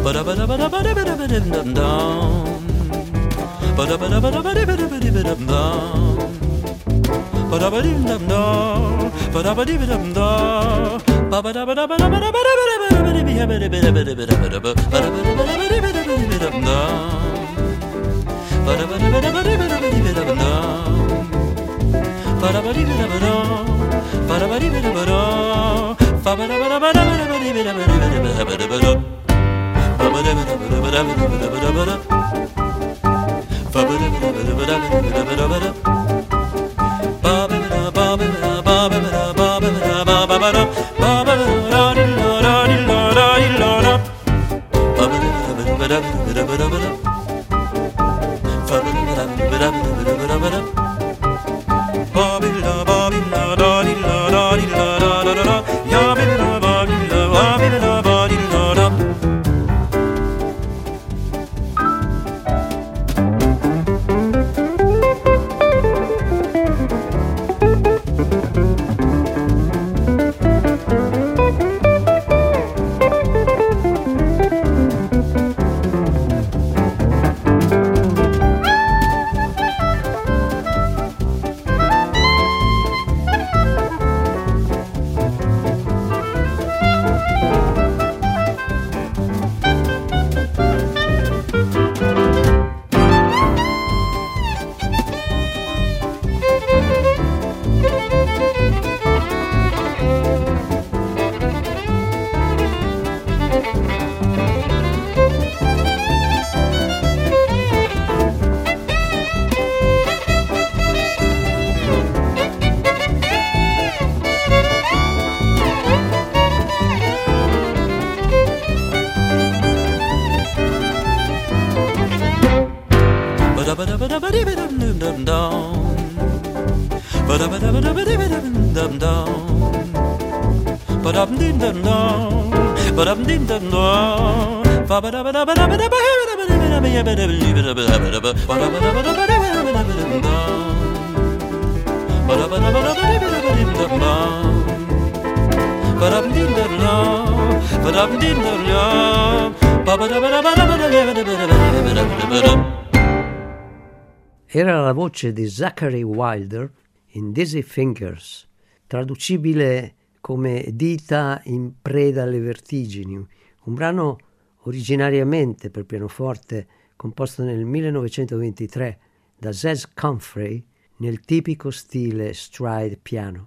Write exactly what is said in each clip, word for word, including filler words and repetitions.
Era la voce di Zachary Wilder in Dizzy Fingers, traducibile come Dita in preda alle vertigini, un brano originariamente per pianoforte composto nel millenovecentoventitré da Zez Comfrey nel tipico stile stride piano.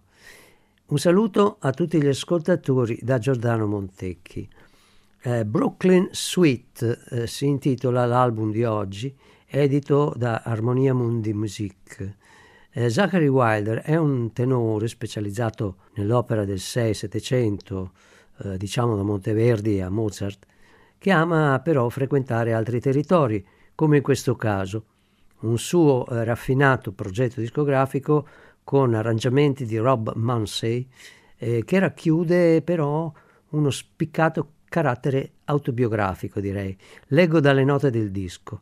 Un saluto a tutti gli ascoltatori da Giordano Montecchi. Eh, Brooklyn Suite eh, si intitola l'album di oggi, edito da Armonia Mundi Music. Eh, Zachary Wilder è un tenore specializzato nell'opera del sei settecento, eh, diciamo da Monteverdi a Mozart, che ama però frequentare altri territori, come in questo caso. Un suo eh, raffinato progetto discografico con arrangiamenti di Rob Munsey, eh, che racchiude però uno spiccato carattere autobiografico, direi. Leggo dalle note del disco.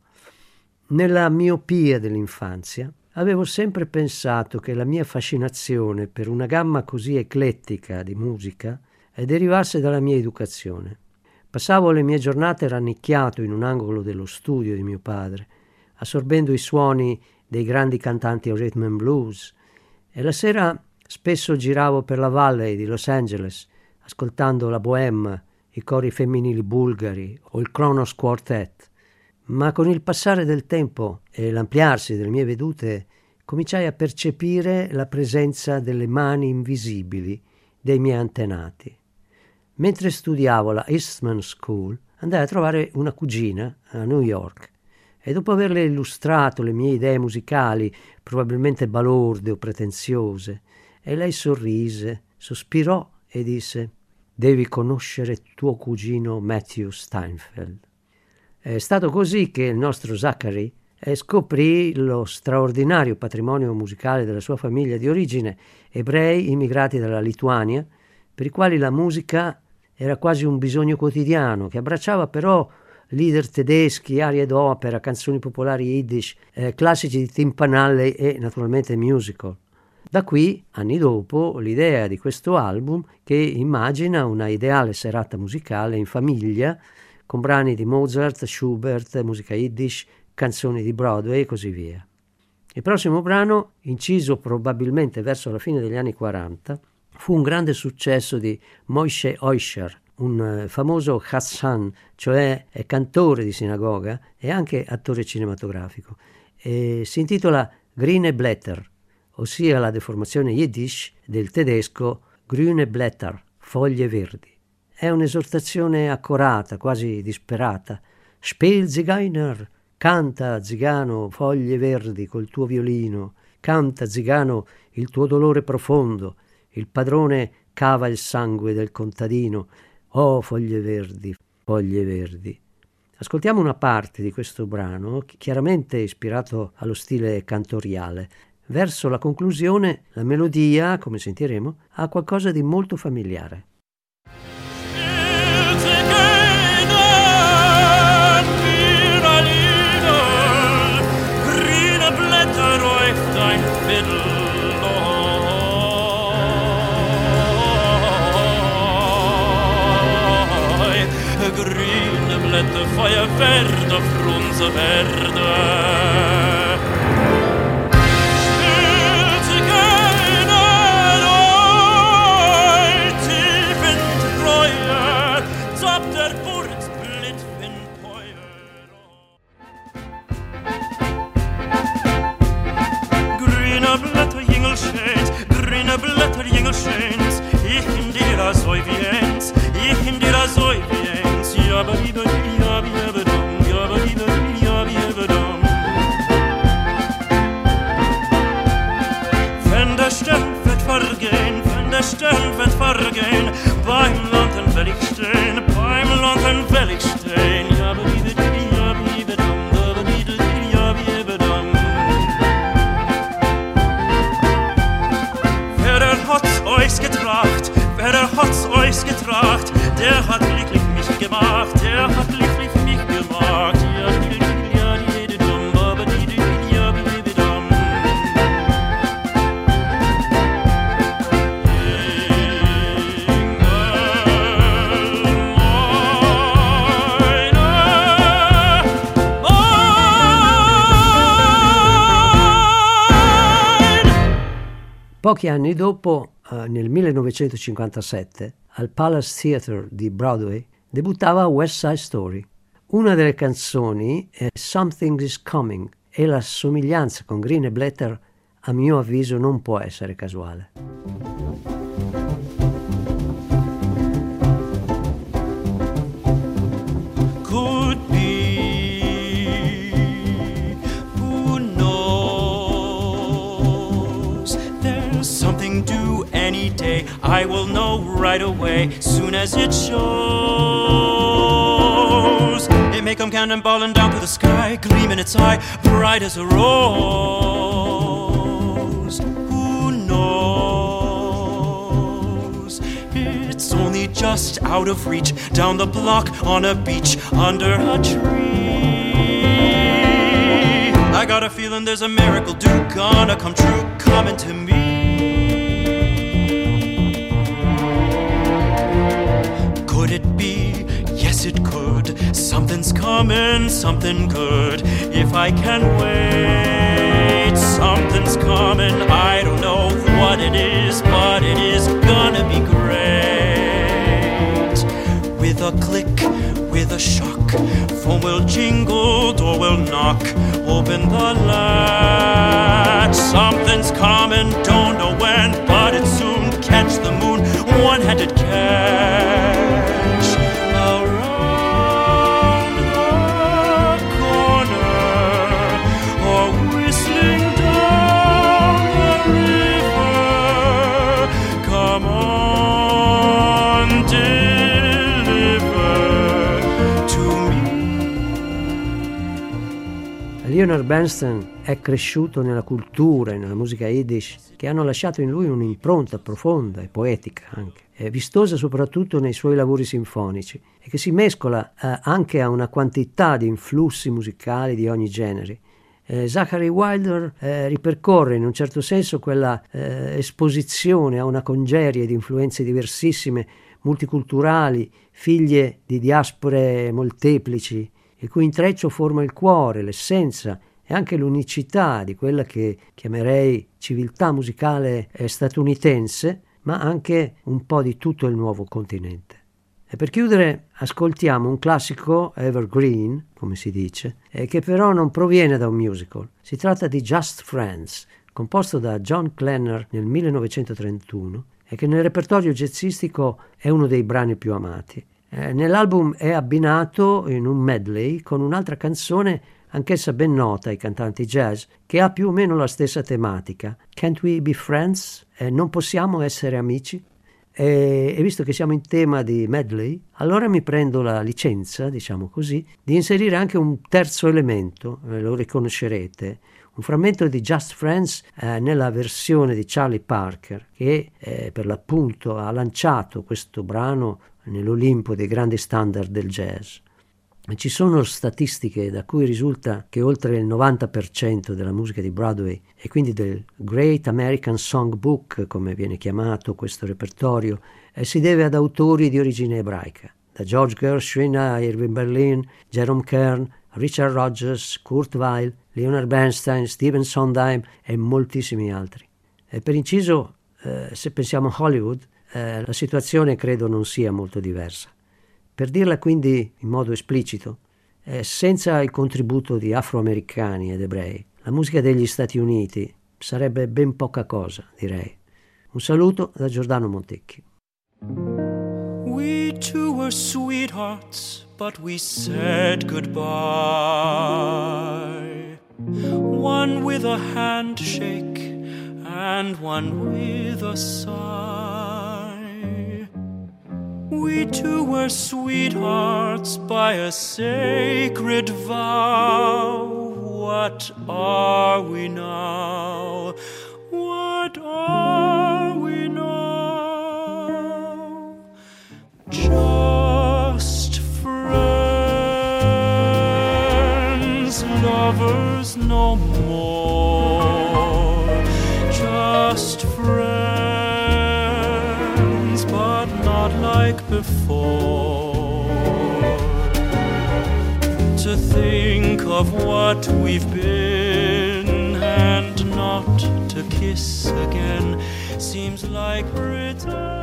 Nella miopia dell'infanzia avevo sempre pensato che la mia fascinazione per una gamma così eclettica di musica derivasse dalla mia educazione. Passavo le mie giornate rannicchiato in un angolo dello studio di mio padre, assorbendo i suoni dei grandi cantanti rhythm and blues, e la sera spesso giravo per la Valley di Los Angeles, ascoltando la bohème, i cori femminili bulgari o il Kronos Quartet. Ma con il passare del tempo e l'ampliarsi delle mie vedute cominciai a percepire la presenza delle mani invisibili dei miei antenati. Mentre studiavo alla Eastman School andai a trovare una cugina a New York e dopo averle illustrato le mie idee musicali, probabilmente balorde o pretenziose, e lei sorrise, sospirò e disse: «Devi conoscere tuo cugino Matthew Steinfeld». È stato così che il nostro Zachary scoprì lo straordinario patrimonio musicale della sua famiglia di origine, ebrei immigrati dalla Lituania, per i quali la musica era quasi un bisogno quotidiano, che abbracciava però leader tedeschi, arie d'opera, canzoni popolari yiddish, eh, classici di Tim Panalley e naturalmente musical. Da qui, anni dopo, l'idea di questo album che immagina una ideale serata musicale in famiglia con brani di Mozart, Schubert, musica Yiddish, canzoni di Broadway e così via. Il prossimo brano, inciso probabilmente verso la fine degli anni quaranta, fu un grande successo di Moshe Oisher, un famoso Hassan, cioè è cantore di sinagoga e anche attore cinematografico. E si intitola Grüne Blätter, ossia la deformazione Yiddish del tedesco Grüne Blätter, foglie verdi. È un'esortazione accorata, quasi disperata. Spiel Zigeuner, canta zigano foglie verdi col tuo violino, canta zigano il tuo dolore profondo, il padrone cava il sangue del contadino. Oh, foglie verdi, foglie verdi. Ascoltiamo una parte di questo brano, chiaramente ispirato allo stile cantoriale. Verso la conclusione, la melodia, come sentiremo, ha qualcosa di molto familiare. Grüne Blätter, Feuer verde, Frunze verde. Spielt keine Roll, tief in Treue, zapp der Burt blitt in Feuer. Grüne Blätter, Jingelschens, grüne Blätter, Jingelschens, ich in dir a Säuviens, ich in dir a Säuviens. Wenn der Stern wird vergehen, wenn der Stern wird vergehen, beim Landen will ich stehen, beim Landen will ich stehen. Wer der hat's euch getracht, wer der hat's euch getracht, der hat glücklich mich gemacht, der hat glücklich mich gemacht. Pochi anni dopo, eh, nel millenovecentocinquantasette, al Palace Theatre di Broadway, debuttava West Side Story. Una delle canzoni è Something is Coming e la somiglianza con Grüne Blätter, a mio avviso, non può essere casuale. Could be, who knows? There's something due any day. I will know right away, soon as it shows. It may come cannonballing down through the sky, gleam in its eye, bright as a rose. Who knows? It's only just out of reach, down the block, on a beach, under a tree. I got a feeling there's a miracle due, gonna come true, coming to me. Could it be? Yes, it could. Something's coming, something good. If I can wait, something's coming. I don't know what it is, but it is gonna be great. With a click, with a shock, phone will jingle, door will knock. Open the latch. Something's coming, don't know when, but it soon. Catch the moon, one-handed catch. Around the corner, or whistling down the river. Come on, deliver to me. Leonard Bernstein è cresciuto nella cultura e nella musica Yiddish che hanno lasciato in lui un'impronta profonda e poetica anche, è vistosa soprattutto nei suoi lavori sinfonici e che si mescola eh, anche a una quantità di influssi musicali di ogni genere. Eh, Zachary Wilder eh, ripercorre in un certo senso quella eh, esposizione a una congerie di influenze diversissime multiculturali, figlie di diaspore molteplici, il cui intreccio forma il cuore, l'essenza e anche l'unicità di quella che chiamerei civiltà musicale statunitense, ma anche un po' di tutto il nuovo continente. E per chiudere ascoltiamo un classico evergreen, come si dice, eh, che però non proviene da un musical. Si tratta di Just Friends, composto da John Klenner nel millenovecentotrentuno e che nel repertorio jazzistico è uno dei brani più amati. Eh, nell'album è abbinato in un medley con un'altra canzone anch'essa ben nota ai cantanti jazz, che ha più o meno la stessa tematica. Can't we be friends? Eh, non possiamo essere amici? E, e visto che siamo in tema di medley, allora mi prendo la licenza, diciamo così, di inserire anche un terzo elemento, eh, lo riconoscerete, un frammento di Just Friends eh, nella versione di Charlie Parker, che eh, per l'appunto ha lanciato questo brano nell'Olimpo dei grandi standard del jazz. Ci sono statistiche da cui risulta che oltre il novanta per cento della musica di Broadway e quindi del Great American Songbook, come viene chiamato questo repertorio, eh, si deve ad autori di origine ebraica, da George Gershwin a Irving Berlin, Jerome Kern, Richard Rodgers, Kurt Weill, Leonard Bernstein, Stephen Sondheim e moltissimi altri. E per inciso, eh, se pensiamo a Hollywood, eh, la situazione credo non sia molto diversa. Per dirla quindi in modo esplicito, eh, senza il contributo di afroamericani ed ebrei, la musica degli Stati Uniti sarebbe ben poca cosa, direi. Un saluto da Giordano Montecchi. We two were sweethearts, but we said goodbye. One with a handshake and one with a sigh. We two were sweethearts by a sacred vow. What are we now? What are we now? Just friends, lovers no more. Just friends, but not like before. To think of what we've been and not to kiss again seems like return.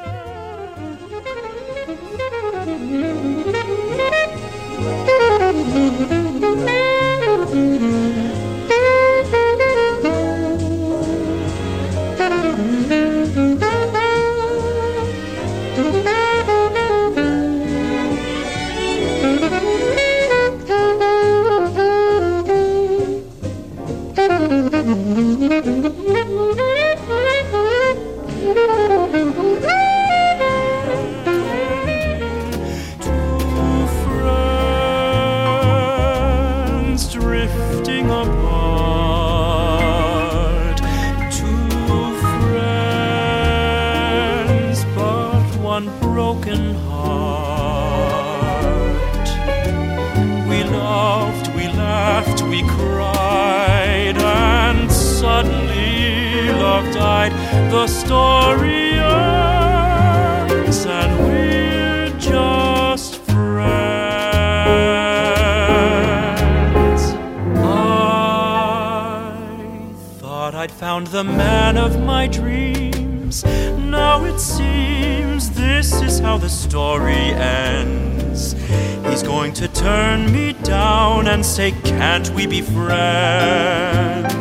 The story ends and we're just friends. I thought I'd found the man of my dreams. Now it seems this is how the story ends. He's going to turn me down and say, can't we be friends?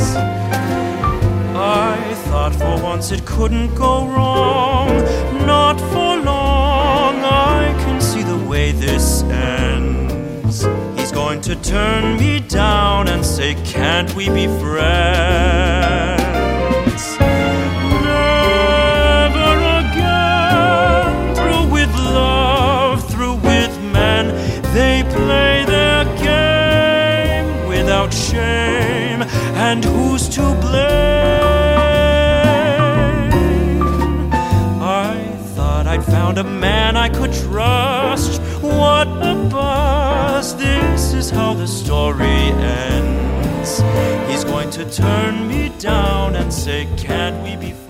I thought for once it couldn't go wrong. Not for long, I can see the way this ends. He's going to turn me down and say, can't we be friends? Never again, through with love, through with men. They play their game without shame, and who's to blame? I'd found a man I could trust. What a buzz. This is how the story ends. He's going to turn me down and say, can't we be friends?